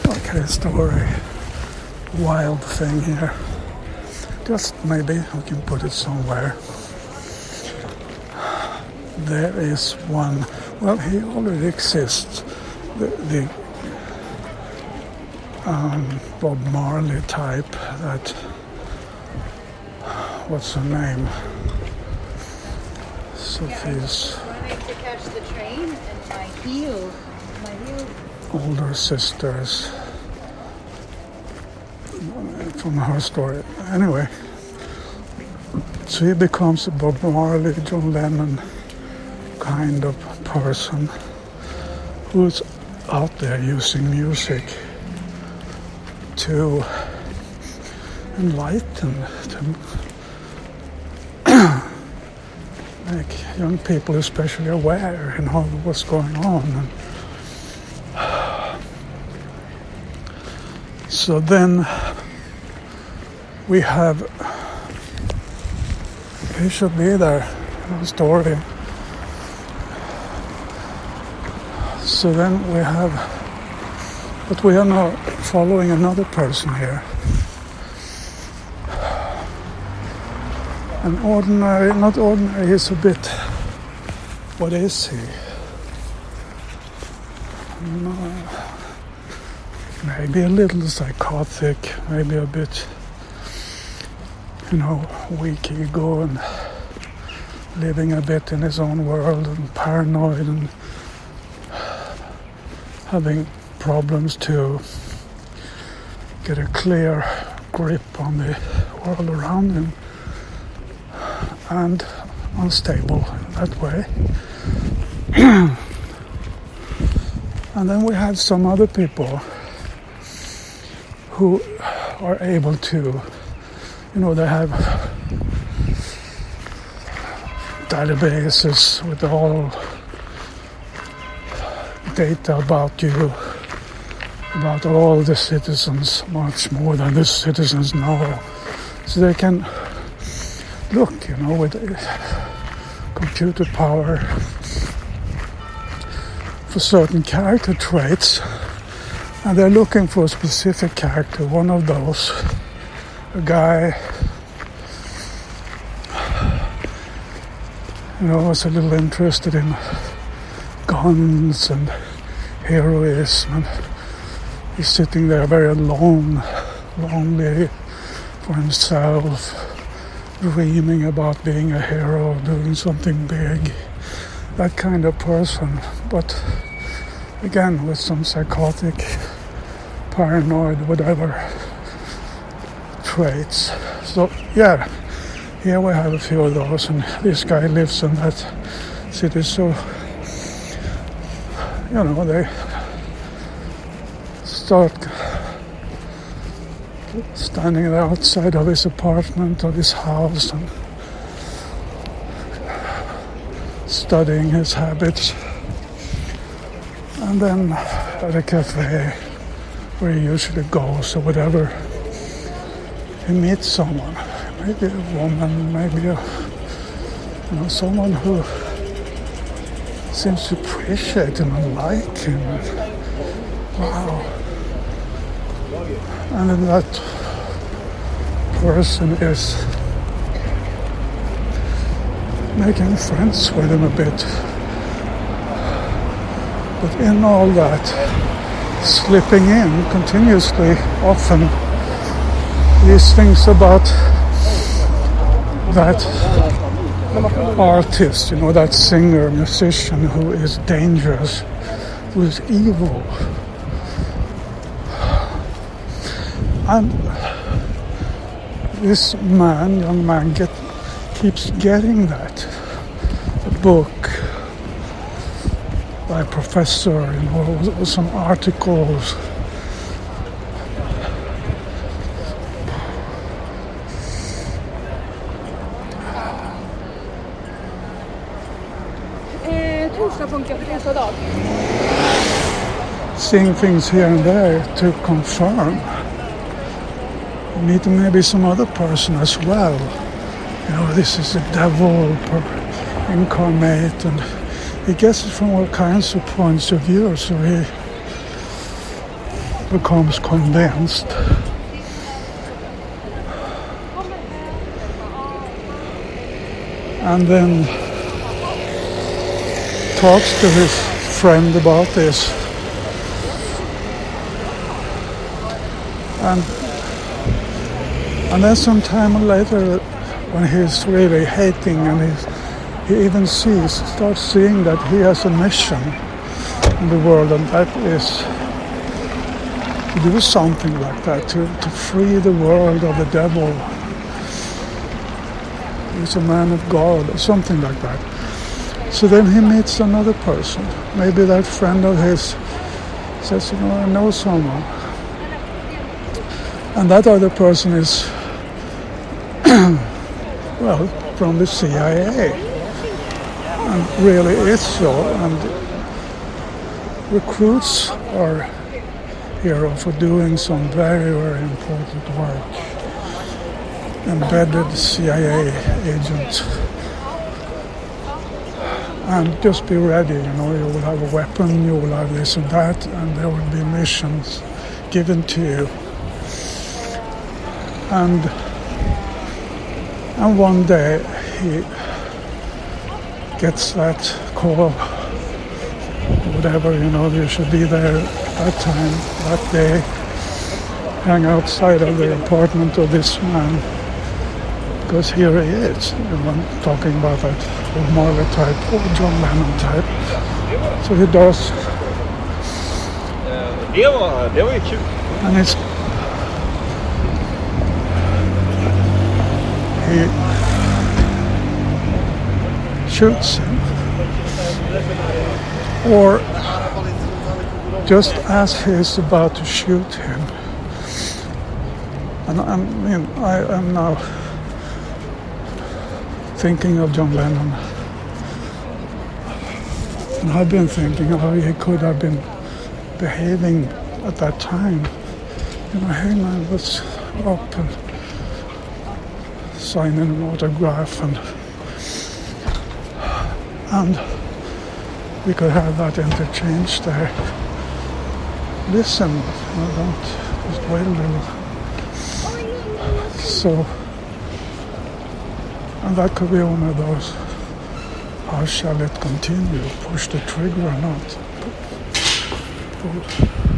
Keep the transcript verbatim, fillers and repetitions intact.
Okay, story. Wild thing here. Just maybe we can put it somewhere. There is one. Well, he already exists. The, the um, Bob Marley type. That. What's her name? Sophie's. Yeah, I wanted to catch the train, and my heel, my heel. Older sisters. From her story. Anyway, so he becomes a Bob Marley, John Lennon kind of person who's out there using music to enlighten, to make young people especially aware, you know, of what's going on. And so then we have, he should be there in the story. So then we have, but we are now following another person here. An ordinary, not ordinary, he's a bit, what is he? No, maybe a little psychotic, maybe a bit, you know, weak ego and living a bit in his own world and paranoid and having problems to get a clear grip on the world around him and unstable in that way. And then we have some other people who are able to, you know, they have databases with all data about you, about all the citizens, much more than the citizens know. So they can look, you know, with computer power for certain character traits, and they're looking for a specific character, one of those, a guy, you know, was a little interested in guns and heroism, and he's sitting there very alone, lonely for himself, dreaming about being a hero, doing something big, that kind of person, but again with some psychotic, paranoid, whatever traits. So yeah, here we have a few of those, and this guy lives in that city, so you know, they start standing outside of his apartment, of his house, and studying his habits. And then at a cafe where he usually goes or whatever, he meets someone, maybe a woman, maybe a, you know, someone who seems to appreciate him and like him. Wow. And then that person is making friends with him a bit. But in all that, slipping in continuously, often, these things about that artist, you know, that singer, musician who is dangerous, who is evil. And this man, young man, get, keeps getting that. A book by a professor, you know, or some articles. Seeing things here and there to confirm. Meet maybe some other person as well. You know, this is the devil per- incarnate, and he gets it from all kinds of points of view. So he becomes convinced. And then talks to his friend about this. And and then some time later, when he's really hating, and he's, he even sees, starts seeing that he has a mission in the world, and that is to do something like that, to, to free the world of the devil. He's a man of God, or something like that. So then he meets another person. Maybe that friend of his says, you know, I know someone. And that other person is, well, from the C I A. And really is so. And recruits are here for doing some very, very important work. Embedded C I A agent. And just be ready, you know, you will have a weapon, you will have this and that, and there will be missions given to you. And and one day he gets that call, whatever, you know, you should be there at that time, that day, hang outside of the apartment of this man, because here he is, you know, I'm talking about that Bob Marley type or John Lennon type. So he does. Det var, det var ju kul. And it's he shoots him, or just as he's about to shoot him, and I mean I am now thinking of John Lennon, and I've been thinking how he could have been behaving at that time. You know, hey man, let's up and sign an autograph, and and we could have that interchange there. Listen, you know, don't just wait a little. So, and that could be one of those, how shall it continue? Push the trigger or not? Pull.